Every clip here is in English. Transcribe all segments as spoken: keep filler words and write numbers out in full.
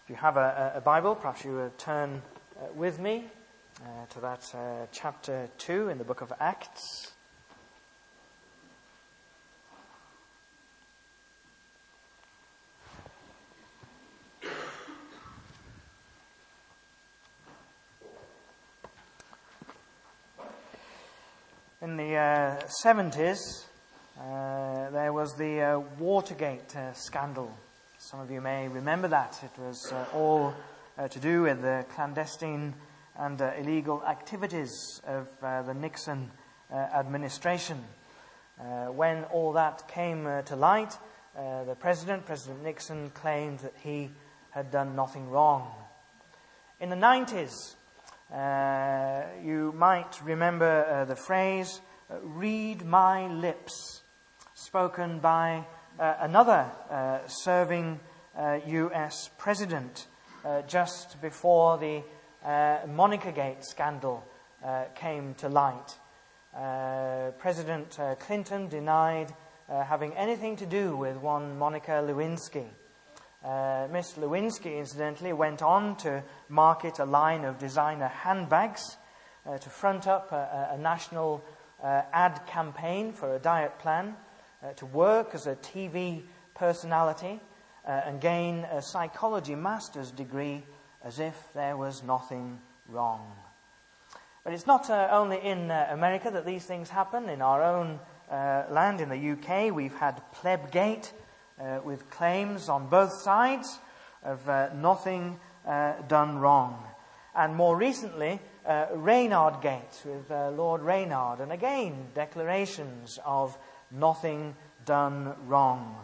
If you have a, a Bible, perhaps you would turn uh, with me uh, to that uh, chapter two in the book of Acts. In the uh, seventies, uh, there was the uh, Watergate uh, scandal. Some of you may remember that. It was uh, all uh, to do with the clandestine and uh, illegal activities of uh, the Nixon uh, administration. Uh, when all that came uh, to light, uh, the president, President Nixon, claimed that he had done nothing wrong. In the nineties, uh, you might remember uh, the phrase, uh, "read my lips," spoken by uh, another uh, serving uh, U S president uh, just before the uh, Monicagate scandal uh, came to light. Uh, President uh, Clinton denied uh, having anything to do with one Monica Lewinsky. Uh, Miss Lewinsky, incidentally, went on to market a line of designer handbags, uh, to front up a, a national uh, ad campaign for a diet plan, uh, to work as a T V personality, uh, and gain a psychology master's degree as if there was nothing wrong. But it's not uh, only in uh, America that these things happen. In our own uh, land, in the U K, we've had Plebgate, Uh, with claims on both sides of uh, nothing uh, done wrong. And more recently, uh, Reynard Gate with uh, Lord Reynard, and again, declarations of nothing done wrong.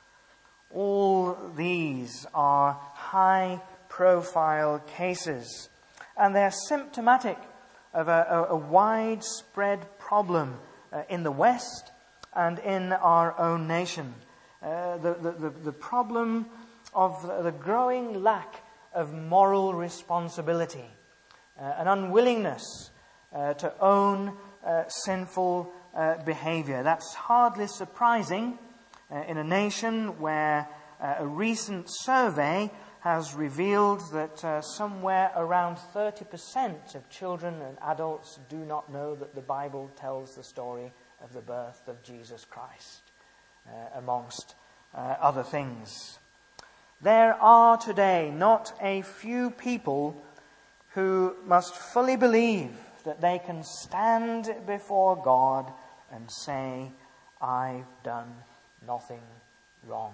All these are high-profile cases, and they're symptomatic of a, a, a widespread problem uh, in the West and in our own nation. Uh, the, the, the problem of the growing lack of moral responsibility, uh, an unwillingness uh, to own uh, sinful uh, behavior. That's hardly surprising uh, in a nation where uh, a recent survey has revealed that uh, somewhere around thirty percent of children and adults do not know that the Bible tells the story of the birth of Jesus Christ. Uh, amongst uh, other things. There are today not a few people who must fully believe that they can stand before God and say, "I've done nothing wrong."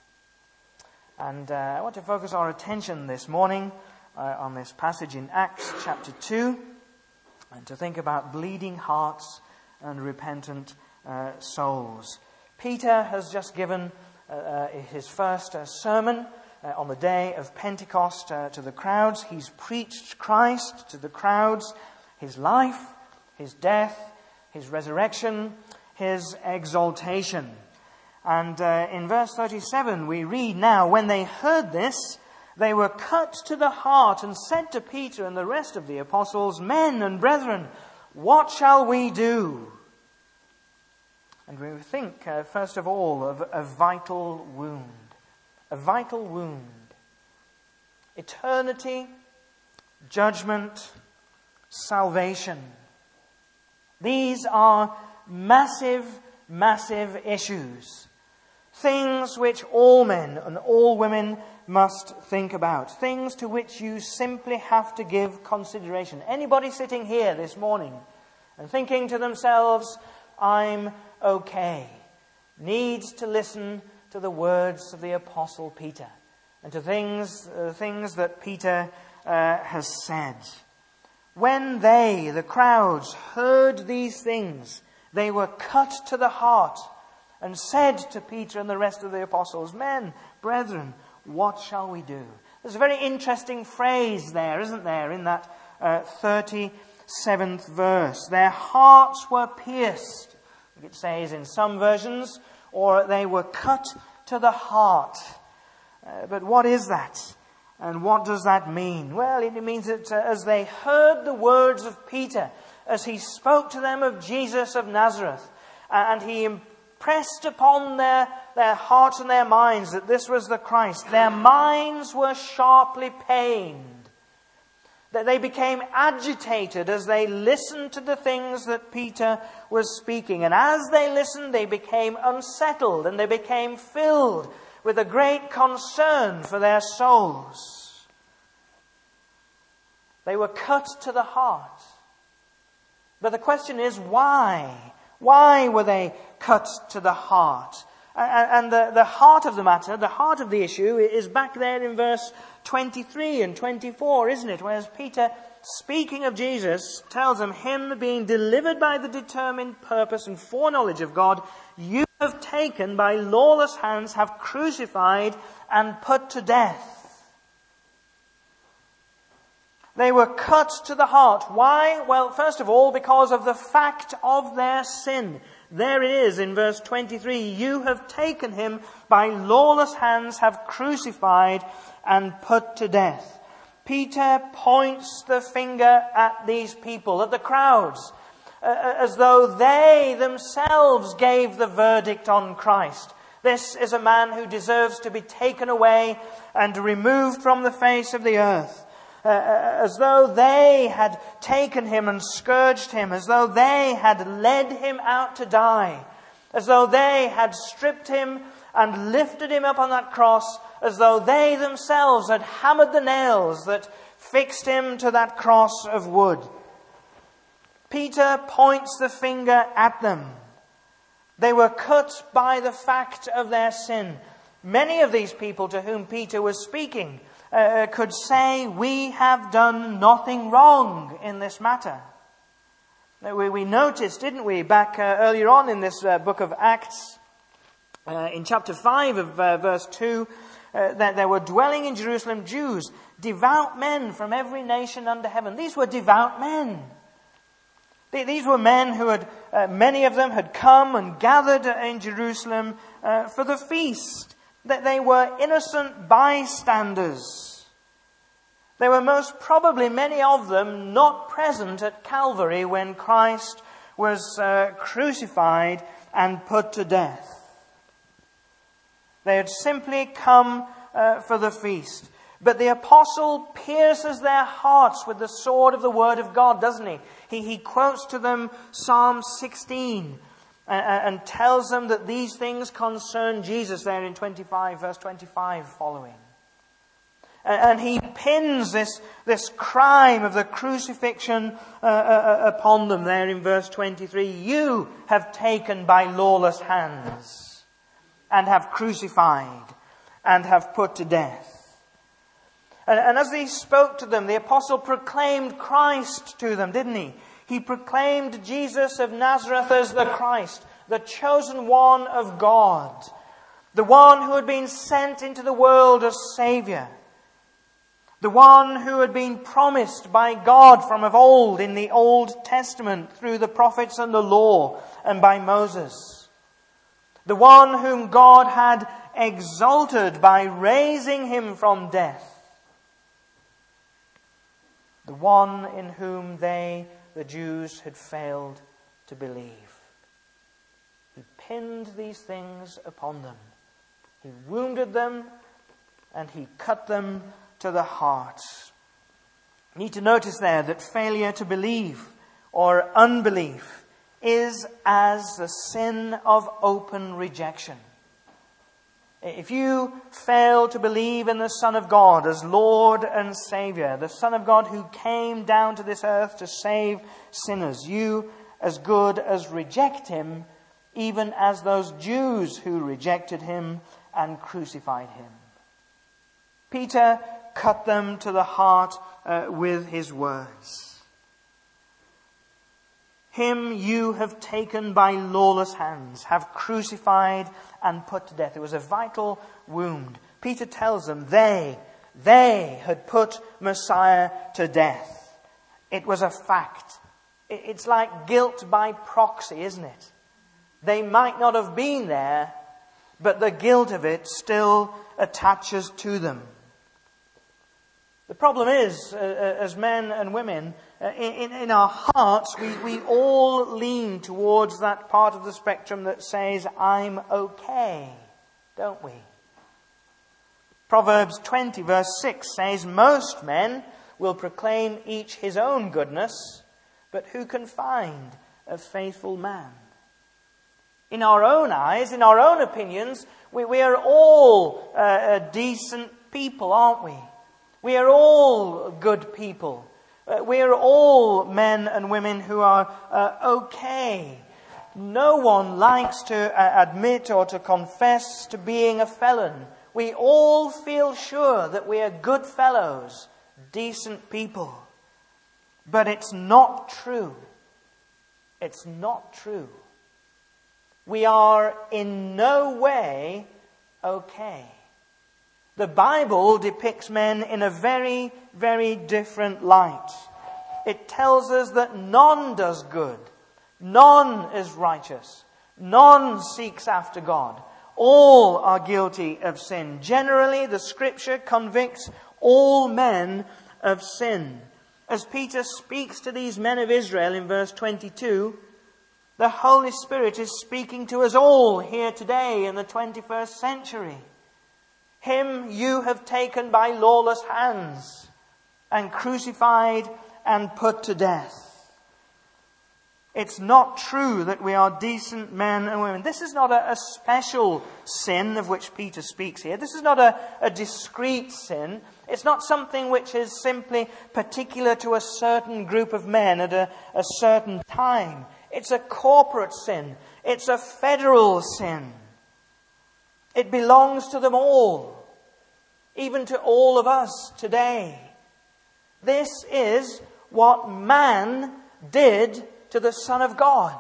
And uh, I want to focus our attention this morning uh, on this passage in Acts chapter two, and to think about bleeding hearts and repentant uh, souls. Peter has just given uh, uh, his first uh, sermon uh, on the day of Pentecost uh, to the crowds. He's preached Christ to the crowds, his life, his death, his resurrection, his exaltation. And uh, in verse thirty-seven we read now, "When they heard this, they were cut to the heart and said to Peter and the rest of the apostles, 'Men and brethren, what shall we do?' And we think, uh, first of all, of a vital wound. A vital wound. Eternity, judgment, salvation. These are massive, massive issues. Things which all men and all women must think about. Things to which you simply have to give consideration. Anybody sitting here this morning and thinking to themselves, "I'm okay," needs to listen to the words of the Apostle Peter and to things uh, things that Peter uh, has said. When they, the crowds, heard these things, they were cut to the heart and said to Peter and the rest of the apostles, "Men, brethren, what shall we do?" There's a very interesting phrase there, isn't there, in that uh, thirty-seventh verse. Their hearts were pierced, it says in some versions, or they were cut to the heart. Uh, but what is that? And what does that mean? Well, it means that uh, as they heard the words of Peter, as he spoke to them of Jesus of Nazareth, and he pressed upon their, their hearts and their minds that this was the Christ, their minds were sharply pained. That they became agitated as they listened to the things that Peter was speaking. And as they listened, they became unsettled and they became filled with a great concern for their souls. They were cut to the heart. But the question is, why? Why were they cut to the heart? And the, the heart of the matter, the heart of the issue is back there in verse twenty-three and twenty-four, isn't it? Whereas Peter, speaking of Jesus, tells them, him being delivered by the determined purpose and foreknowledge of God, you have taken by lawless hands, have crucified and put to death. They were cut to the heart. Why? Well, first of all, because of the fact of their sin. There it is in verse twenty-three. You have taken him by lawless hands, have crucified and put to death. Peter points the finger at these people, at the crowds, uh, as though they themselves gave the verdict on Christ. This is a man who deserves to be taken away and removed from the face of the earth. Uh, as though they had taken him and scourged him, as though they had led him out to die, as though they had stripped him and lifted him up on that cross, as though they themselves had hammered the nails that fixed him to that cross of wood. Peter points the finger at them. They were cut by the fact of their sin. Many of these people to whom Peter was speaking Uh, could say, we have done nothing wrong in this matter. We, we noticed, didn't we, back uh, earlier on in this uh, book of Acts, uh, in chapter five of uh, verse two, uh, that there were dwelling in Jerusalem Jews, devout men from every nation under heaven. These were devout men. These were men who had, uh, many of them had come and gathered in Jerusalem uh, for the feast. That they were innocent bystanders. They were most probably, many of them, not present at Calvary when Christ was uh, crucified and put to death. They had simply come uh, for the feast. But the apostle pierces their hearts with the sword of the word of God, doesn't he? He, he quotes to them Psalm sixteen. And tells them that these things concern Jesus there in twenty-five, verse twenty-five following. And he pins this, this crime of the crucifixion uh, uh, upon them there in verse twenty-three. You have taken by lawless hands and have crucified and have put to death. And, and as he spoke to them, the apostle proclaimed Christ to them, didn't he? He proclaimed Jesus of Nazareth as the Christ, the chosen one of God, the one who had been sent into the world as Saviour, the one who had been promised by God from of old in the Old Testament through the prophets and the law and by Moses, the one whom God had exalted by raising him from death, the one in whom they, the Jews, had failed to believe. He pinned these things upon them. He wounded them and he cut them to the heart. You need to notice there that failure to believe or unbelief is as the sin of open rejection. If you fail to believe in the Son of God as Lord and Saviour, the Son of God who came down to this earth to save sinners, you as good as reject him, even as those Jews who rejected him and crucified him. Peter cut them to the heart uh, with his words. Him you have taken by lawless hands, have crucified and put to death. It was a vital wound. Peter tells them they, they had put Messiah to death. It was a fact. It's like guilt by proxy, isn't it? They might not have been there, but the guilt of it still attaches to them. The problem is, uh, as men and women, uh, in, in our hearts, we, we all lean towards that part of the spectrum that says, I'm okay, don't we? Proverbs twenty verse six says, most men will proclaim each his own goodness, but who can find a faithful man? In our own eyes, in our own opinions, we, we are all uh, uh, decent people, aren't we? We are all good people. Uh, we are all men and women who are uh, okay. No one likes to uh, admit or to confess to being a felon. We all feel sure that we are good fellows, decent people. But it's not true. It's not true. We are in no way okay. The Bible depicts men in a very, very different light. It tells us that none does good. None is righteous. None seeks after God. All are guilty of sin. Generally, the Scripture convicts all men of sin. As Peter speaks to these men of Israel in verse twenty-two, the Holy Spirit is speaking to us all here today in the twenty-first century. Him you have taken by lawless hands and crucified and put to death. It's not true that we are decent men and women. This is not a, a special sin of which Peter speaks here. This is not a, a discrete sin. It's not something which is simply particular to a certain group of men at a, a certain time. It's a corporate sin. It's a federal sin. It belongs to them all, even to all of us today. This is what man did to the Son of God.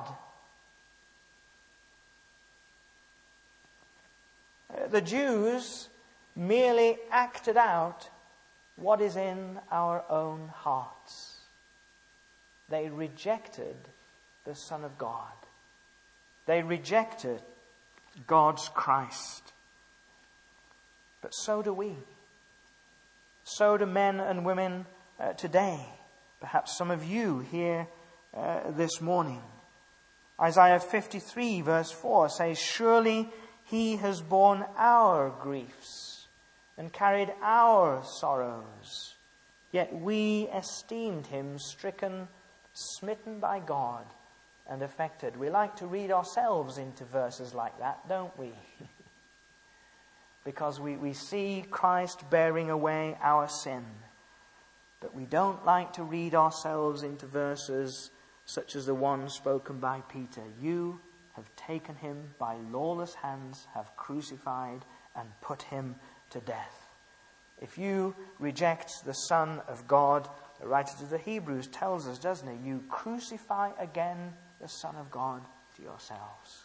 The Jews merely acted out what is in our own hearts. They rejected the Son of God. They rejected God's Christ. But so do we. So do men and women uh, today. Perhaps some of you here uh, this morning. Isaiah fifty-three verse four says, surely he has borne our griefs and carried our sorrows. Yet we esteemed him stricken, smitten by God, and affected. We like to read ourselves into verses like that, don't we? Because we, we see Christ bearing away our sin. But we don't like to read ourselves into verses such as the one spoken by Peter. You have taken him by lawless hands, have crucified and put him to death. If you reject the Son of God, the writer to the Hebrews tells us, doesn't he? You crucify again the Son of God to yourselves.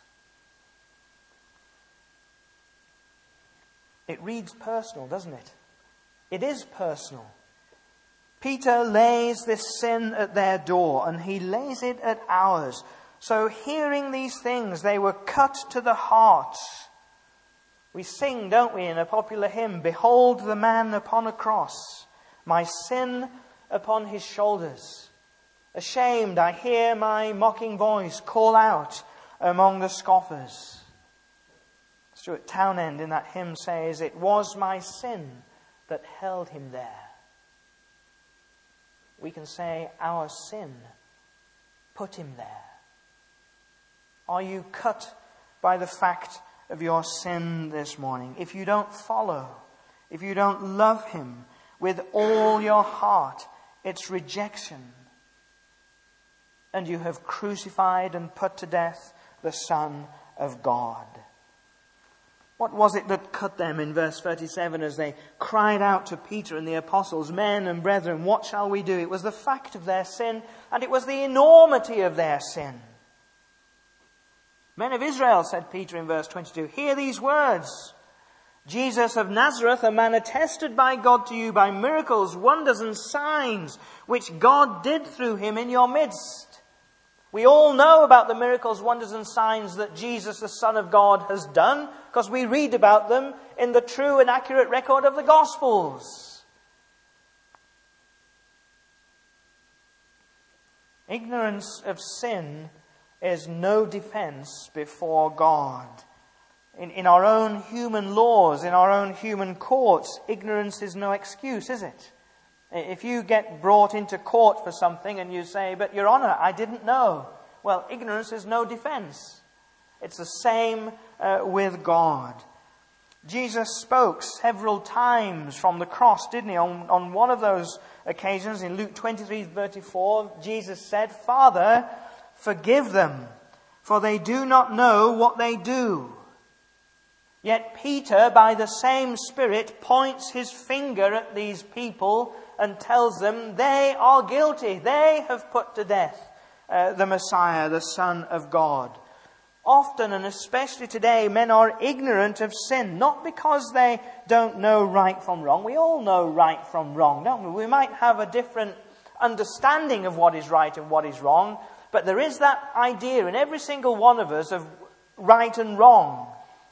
It reads personal, doesn't it? It is personal. Peter lays this sin at their door, and he lays it at ours. So hearing these things, they were cut to the heart. We sing, don't we, in a popular hymn, behold the man upon a cross, my sin upon his shoulders. Ashamed, I hear my mocking voice call out among the scoffers. Stuart Townend in that hymn says, it was my sin that held him there. We can say, our sin put him there. Are you cut by the fact of your sin this morning? If you don't follow, if you don't love him with all your heart, it's rejection. And you have crucified and put to death the Son of God. What was it that cut them in verse thirty-seven as they cried out to Peter and the apostles, men and brethren, what shall we do? It was the fact of their sin, and it was the enormity of their sin. Men of Israel, said Peter in verse twenty-two, hear these words. Jesus of Nazareth, a man attested by God to you by miracles, wonders and signs, which God did through him in your midst. We all know about the miracles, wonders and signs that Jesus, the Son of God, has done, because we read about them in the true and accurate record of the Gospels. Ignorance of sin is no defense before God. In, in our own human laws, in our own human courts, ignorance is no excuse, is it? If you get brought into court for something and you say, "But Your Honor, I didn't know." Well, ignorance is no defense. It's the same uh, with God. Jesus spoke several times from the cross, didn't he? On, on one of those occasions, in Luke twenty-three thirty-four, Jesus said, "Father, forgive them, for they do not know what they do." Yet Peter, by the same Spirit, points his finger at these people and tells them they are guilty. They have put to death uh, the Messiah, the Son of God. Often, and especially today, men are ignorant of sin, not because they don't know right from wrong. We all know right from wrong, don't we? We might have a different understanding of what is right and what is wrong, but there is that idea in every single one of us of right and wrong.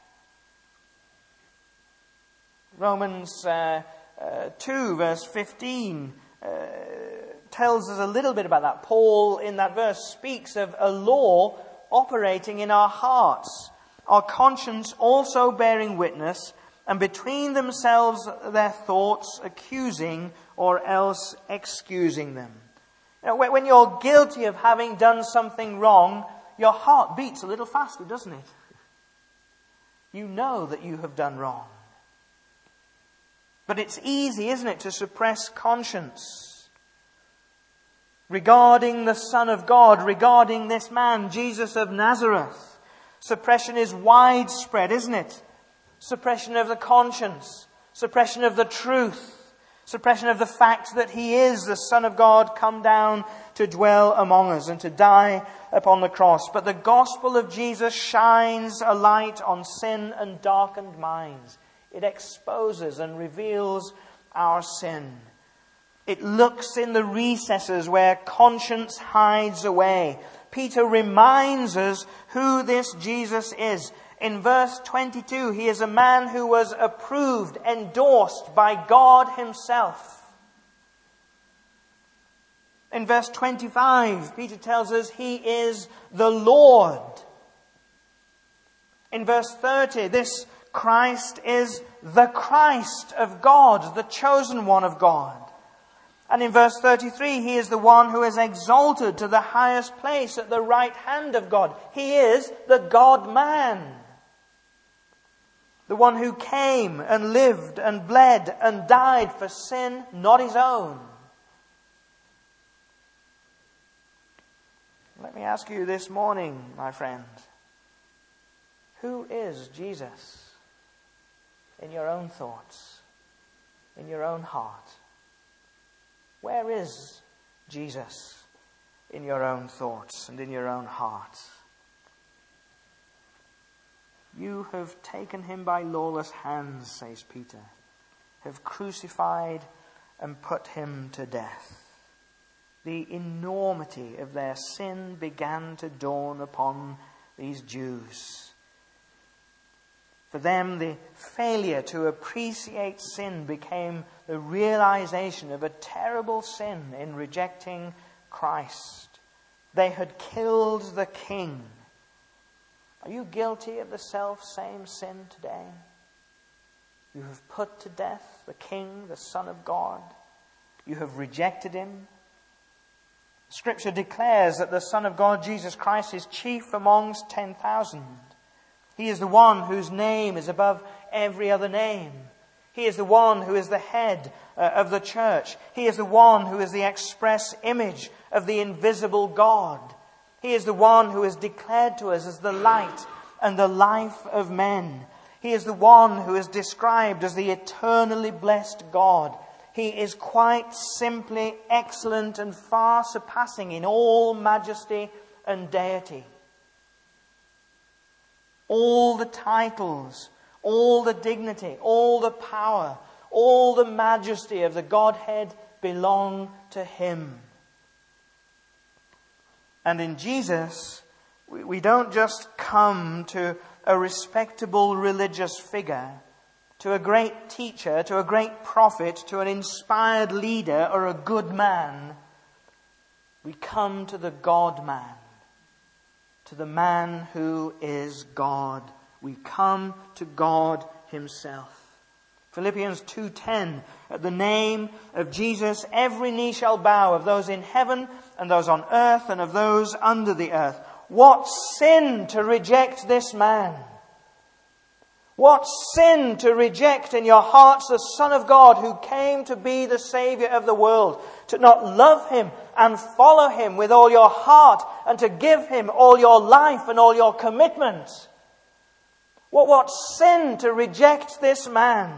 Romans uh, uh, two, verse fifteen, uh, tells us a little bit about that. Paul, in that verse, speaks of a law operating in our hearts, our conscience also bearing witness, and between themselves their thoughts accusing or else excusing them. You know, when you're guilty of having done something wrong, your heart beats a little faster, doesn't it? You know that you have done wrong. But it's easy, isn't it, to suppress conscience. Regarding the Son of God, regarding this man, Jesus of Nazareth, suppression is widespread, isn't it? Suppression of the conscience, suppression of the truth, suppression of the fact that He is the Son of God come down to dwell among us and to die upon the cross. But the gospel of Jesus shines a light on sin and darkened minds. It exposes and reveals our sin. It looks in the recesses where conscience hides away. Peter reminds us who this Jesus is. In verse twenty-two, he is a man who was approved, endorsed by God Himself. In verse twenty-five, Peter tells us He is the Lord. In verse thirty, this Christ is the Christ of God, the chosen one of God. And in verse thirty-three, He is the one who is exalted to the highest place at the right hand of God. He is the God-man. The one who came and lived and bled and died for sin, not His own. Let me ask you this morning, my friend, who is Jesus in your own thoughts, in your own heart? Where is Jesus in your own thoughts and in your own heart? You have taken Him by lawless hands, says Peter, have crucified and put Him to death. The enormity of their sin began to dawn upon these Jews. For them, the failure to appreciate sin became the realization of a terrible sin in rejecting Christ. They had killed the King. Are you guilty of the self-same sin today? You have put to death the King, the Son of God. You have rejected Him. Scripture declares that the Son of God, Jesus Christ, is chief amongst ten thousand. He is the one whose name is above every other name. He is the one who is the head uh, of the church. He is the one who is the express image of the invisible God. He is the one who is declared to us as the light and the life of men. He is the one who is described as the eternally blessed God. He is quite simply excellent and far surpassing in all majesty and deity. All the titles, all the dignity, all the power, all the majesty of the Godhead belong to Him. And in Jesus, we don't just come to a respectable religious figure, to a great teacher, to a great prophet, to an inspired leader or a good man. We come to the God-man, to the man who is God. We come to God himself. Philippians two ten, at the name of Jesus, every knee shall bow, of those in heaven and those on earth and of those under the earth. What sin to reject this man! What sin to reject in your hearts the Son of God who came to be the Saviour of the world, to not love him and follow him with all your heart and to give him all your life and all your commitment. What, what sin to reject this man,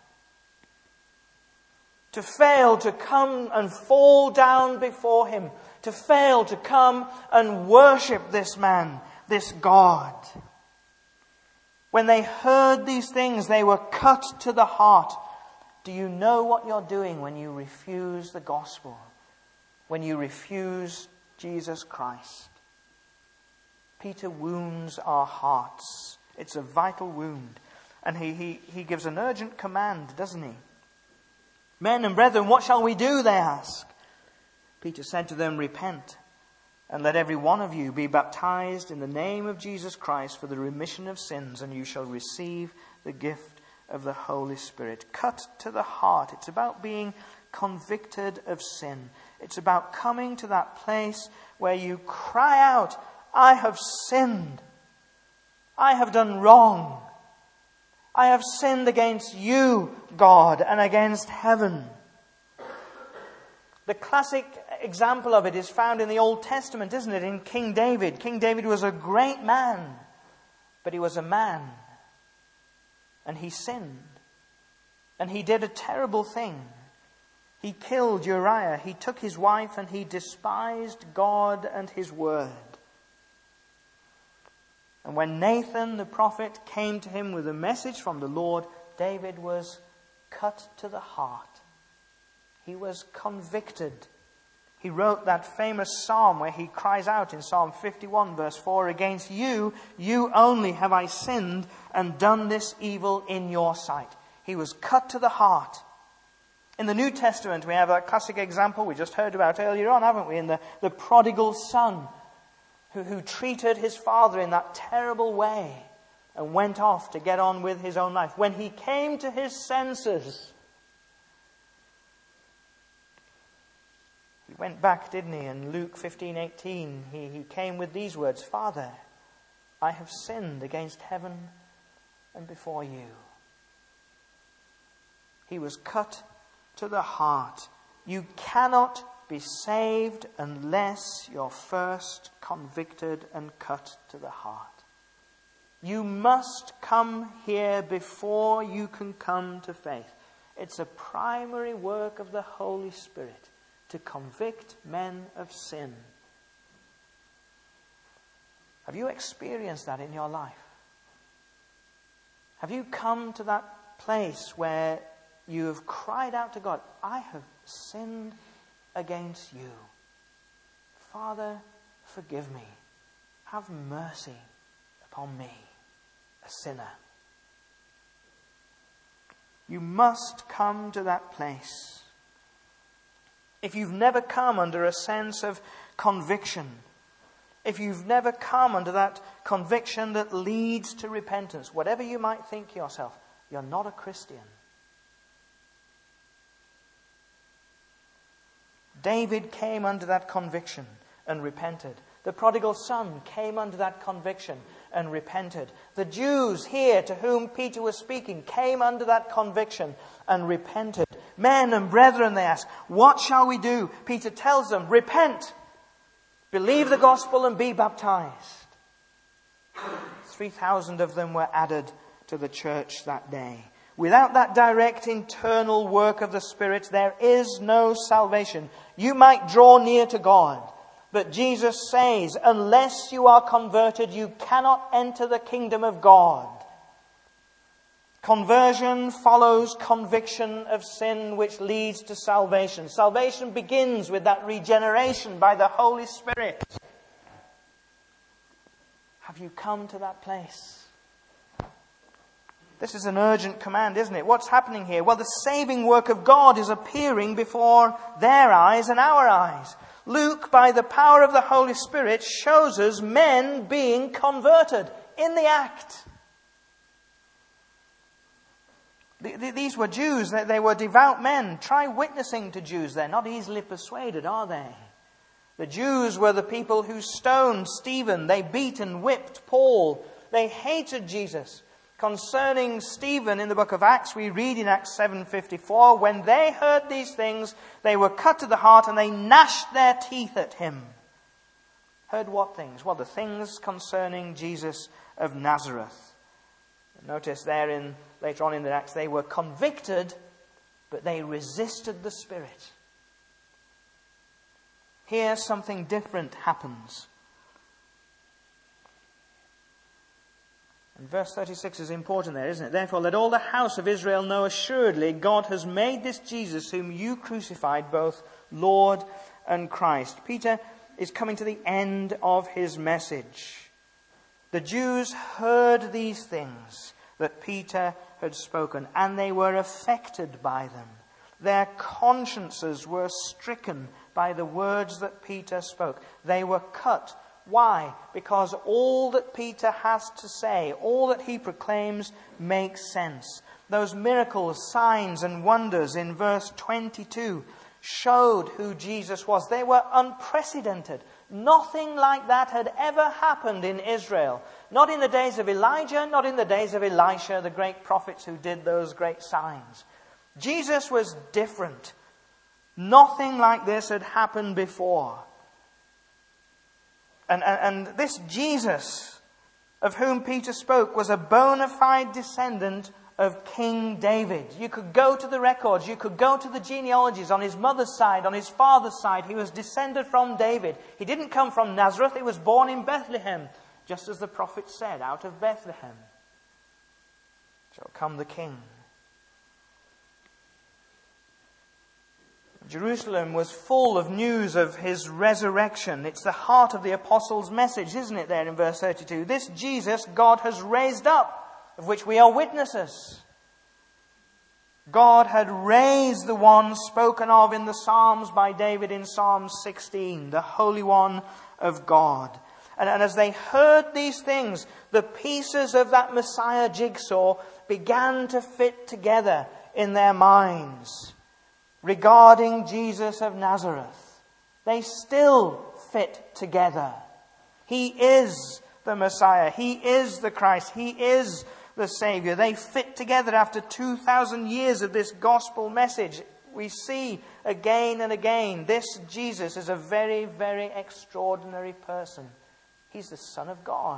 to fail to come and fall down before him, to fail to come and worship this man, this God. When they heard these things, they were cut to the heart. Do you know what you're doing when you refuse the gospel? When you refuse Jesus Christ? Peter wounds our hearts. It's a vital wound. And he, he, he gives an urgent command, doesn't he? Men and brethren, what shall we do? They ask. Peter said to them, repent. And let every one of you be baptized in the name of Jesus Christ for the remission of sins, and you shall receive the gift of the Holy Spirit. Cut to the heart. It's about being convicted of sin. It's about coming to that place where you cry out, I have sinned. I have done wrong. I have sinned against you, God, and against heaven. The classic example of it is found in the Old Testament, isn't it? In King David. King David was a great man, but he was a man. And he sinned. And he did a terrible thing. He killed Uriah. He took his wife and he despised God and his word. And when Nathan the prophet came to him with a message from the Lord, David was cut to the heart. He was convicted. He wrote that famous psalm where he cries out in Psalm fifty-one verse four, against you, you only have I sinned and done this evil in your sight. He was cut to the heart. In the New Testament, we have a classic example we just heard about earlier on, haven't we? In the, the prodigal son who, who treated his father in that terrible way and went off to get on with his own life. When he came to his senses, he went back, didn't he? In Luke fifteen eighteen, he, he came with these words, Father, I have sinned against heaven and before you. He was cut to the heart. You cannot be saved unless you're first convicted and cut to the heart. You must come here before you can come to faith. It's a primary work of the Holy Spirit to convict men of sin. Have you experienced that in your life? Have you come to that place where you have cried out to God, I have sinned against you. Father, forgive me. Have mercy upon me, a sinner. You must come to that place. If you've never come under a sense of conviction, if you've never come under that conviction that leads to repentance, whatever you might think yourself, you're not a Christian. David came under that conviction and repented. The prodigal son came under that conviction and repented. The Jews here to whom Peter was speaking came under that conviction and repented. Men and brethren, they ask, what shall we do? Peter tells them, repent, believe the gospel and be baptized. three thousand of them were added to the church that day. Without that direct internal work of the Spirit, there is no salvation. You might draw near to God, but Jesus says, unless you are converted, you cannot enter the kingdom of God. Conversion follows conviction of sin, which leads to salvation. Salvation begins with that regeneration by the Holy Spirit. Have you come to that place? This is an urgent command, isn't it? What's happening here? Well, the saving work of God is appearing before their eyes and our eyes. Luke, by the power of the Holy Spirit, shows us men being converted in the act. These were Jews. They were devout men. Try witnessing to Jews. They're not easily persuaded, are they? The Jews were the people who stoned Stephen. They beat and whipped Paul. They hated Jesus. Concerning Stephen in the book of Acts, we read in Acts seven fifty-four, when they heard these things, they were cut to the heart and they gnashed their teeth at him. Heard what things? Well, the things concerning Jesus of Nazareth. Notice there in later on in the Acts, they were convicted, but they resisted the Spirit. Here something different happens. And verse thirty-six is important there, isn't it? Therefore, let all the house of Israel know assuredly God has made this Jesus whom you crucified both Lord and Christ. Peter is coming to the end of his message. The Jews heard these things that Peter had spoken, and they were affected by them. Their consciences were stricken by the words that Peter spoke. They were cut. Why? Because all that Peter has to say, all that he proclaims, makes sense. Those miracles, signs and wonders in verse twenty-two showed who Jesus was. They were unprecedented. Nothing like that had ever happened in Israel. Not in the days of Elijah, not in the days of Elisha, the great prophets who did those great signs. Jesus was different. Nothing like this had happened before. And, and, and this Jesus of whom Peter spoke was a bona fide descendant of King David. You could go to the records, you could go to the genealogies on his mother's side, on his father's side. He was descended from David. He didn't come from Nazareth, he was born in Bethlehem, just as the prophet said, out of Bethlehem shall come the King. Jerusalem was full of news of his resurrection. It's the heart of the apostles' message, isn't it, there in verse thirty-two? This Jesus God has raised up, of which we are witnesses. God had raised the one spoken of in the Psalms by David in Psalm sixteen, the Holy One of God. And, and as they heard these things, the pieces of that Messiah jigsaw began to fit together in their minds. Regarding Jesus of Nazareth, they still fit together. He is the Messiah. He is the Christ. He is the Savior. They fit together after two thousand years of this gospel message. We see again and again, this Jesus is a very, very extraordinary person. He's the Son of God.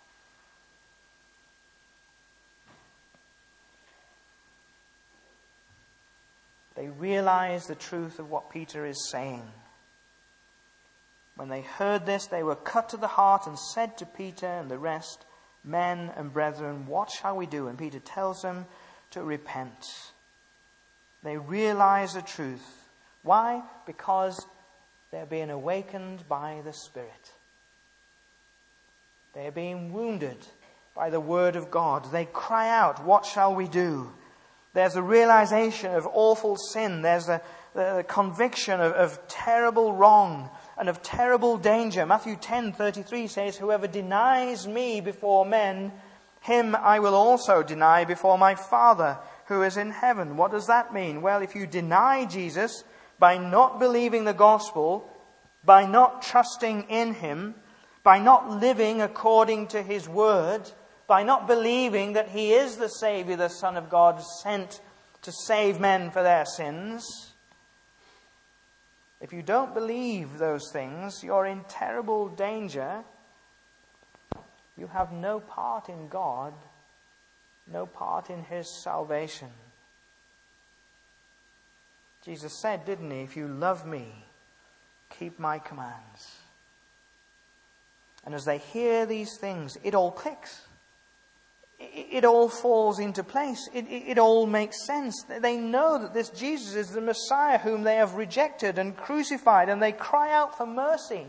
They realized the truth of what Peter is saying. When they heard this, they were cut to the heart and said to Peter and the rest, men and brethren, what shall we do? And Peter tells them to repent. They realize the truth. Why? Because they're being awakened by the Spirit. They're being wounded by the word of God. They cry out, what shall we do? There's a realization of awful sin. There's a, the conviction of, of terrible wrong and of terrible danger. Matthew ten thirty-three says, whoever denies me before men, him I will also deny before my Father who is in heaven. What does that mean? Well, if you deny Jesus by not believing the gospel, by not trusting in him, by not living according to his word, by not believing that he is the Savior, the Son of God, sent to save men for their sins. If you don't believe those things, you're in terrible danger. You have no part in God, no part in his salvation. Jesus said, didn't he, if you love me, keep my commands. And as they hear these things, it all clicks. It all falls into place. It, it, it all makes sense. They know that this Jesus is the Messiah whom they have rejected and crucified, and they cry out for mercy.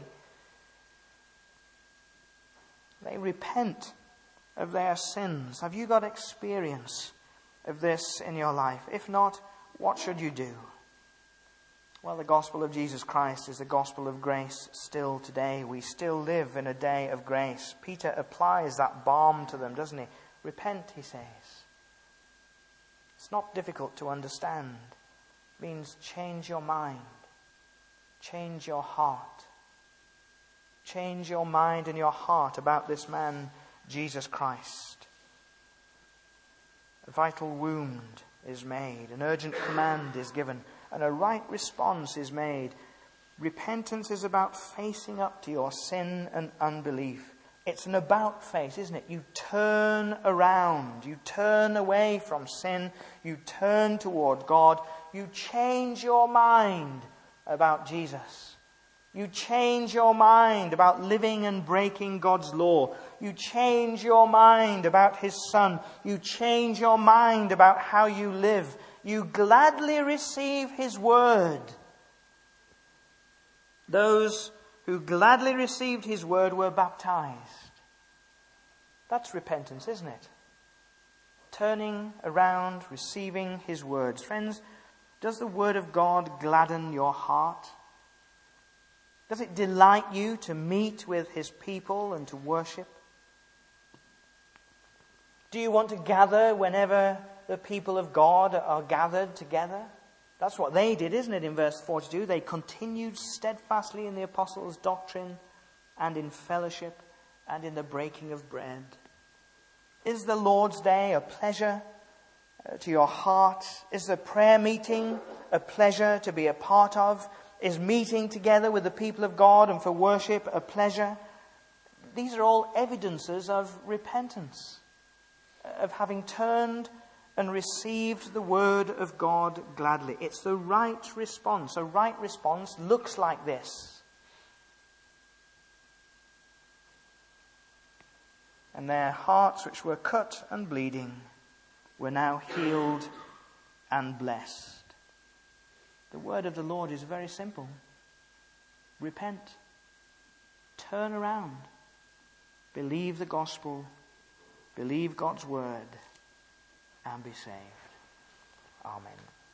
They repent of their sins. Have you got experience of this in your life? If not, what should you do? Well, the gospel of Jesus Christ is the gospel of grace still today. We still live in a day of grace. Peter applies that balm to them, doesn't he? Repent, he says. It's not difficult to understand. It means change your mind. Change your heart. Change your mind and your heart about this man, Jesus Christ. A vital wound is made. An urgent command is given. And a right response is made. Repentance is about facing up to your sin and unbelief. It's an about face, isn't it? You turn around. You turn away from sin. You turn toward God. You change your mind about Jesus. You change your mind about living and breaking God's law. You change your mind about His Son. You change your mind about how you live. You gladly receive His word. Those who gladly received His word were baptized. That's repentance, isn't it? Turning around, receiving His words. Friends, does the word of God gladden your heart? Does it delight you to meet with His people and to worship? Do you want to gather whenever the people of God are gathered together? That's what they did, isn't it, in verse forty-two? They continued steadfastly in the apostles' doctrine and in fellowship and in the breaking of bread. Is the Lord's Day a pleasure to your heart? Is the prayer meeting a pleasure to be a part of? Is meeting together with the people of God and for worship a pleasure? These are all evidences of repentance, of having turned and received the word of God gladly. It's the right response. A right response looks like this. And their hearts, which were cut and bleeding, were now healed and blessed. The word of the Lord is very simple. Repent. Turn around. Believe the gospel. Believe God's word. And be saved. Amen.